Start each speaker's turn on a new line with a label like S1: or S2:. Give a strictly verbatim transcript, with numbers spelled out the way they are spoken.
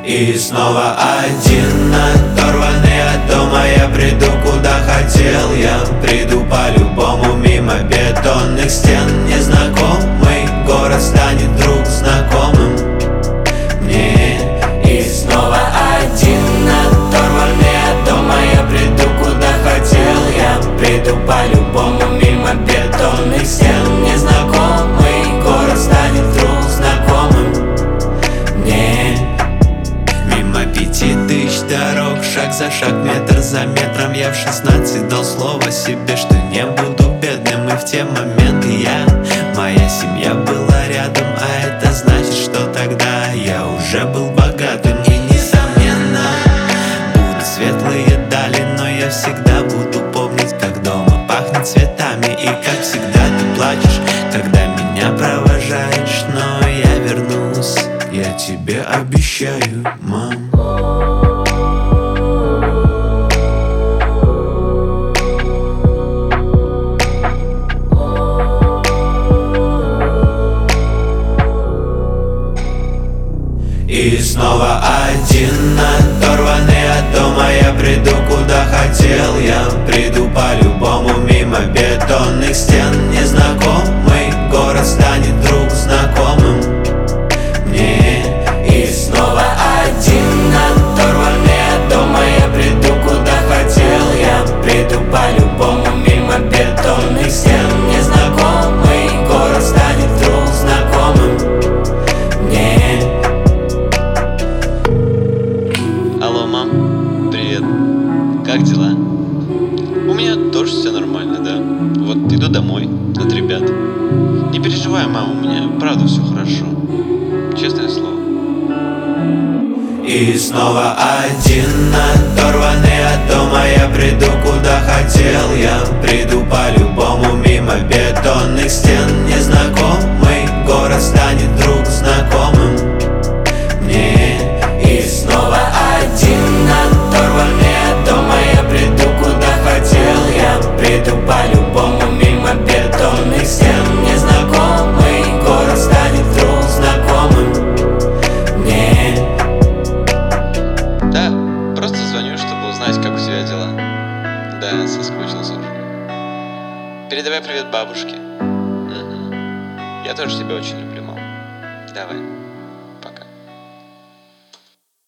S1: И снова один, оторванный от дома. Я приду куда хотел, я приду по-любому мимо бетонных стен. Незнакомый город станет вдруг знакомым мне. И снова один, оторванный от дома. Я приду куда хотел, я приду по-любому мимо бетонных стен. Незнакомый город станет вдруг знакомым мне. Мимо пяти тысяч дорог, шаг за шаг, метр за метром. Я в шестнадцать дал слово себе, что не буду бедным. И в те моменты я, моя семья была рядом. А это значит, что тогда я уже был богатым. И несомненно, будут светлые дали, но я всегда буду помнить, как дома пахнет цветами. И как всегда ты плачешь, когда меня провожаешь. Но я вернусь, я тебе обещаю, мам. И снова один, оторванный от дома. Я приду куда хотел, я приду по-любому мимо бетонных стен. Незнакомый город станет вдруг знакомым мне. И снова один, оторванный от дома. Я приду куда хотел, я приду по-любому мимо бетонных стен. Незнакомый город станет вдруг знакомым мне.
S2: Алло, мам, привет. Как дела? У меня тоже все нормально, да. Вот иду домой от ребят. Не переживай, мам, у меня правда все хорошо. Честное слово.
S1: И снова один, оторванный от дома. Я приду куда хотел, я приду по-любому мимо бетонных стен. Незнакомый город станет вдруг знакомым мне. И снова один, оторванный от дома. Я приду куда хотел, я приду по-любому мимо бетонных стен. Незнакомый город станет вдруг знакомым мне.
S2: Да, просто звоню, чтобы узнать, как у тебя дела. Да, соскучился уже. Передавай привет бабушке. Угу. Я тоже тебя очень люблю, мам. Давай.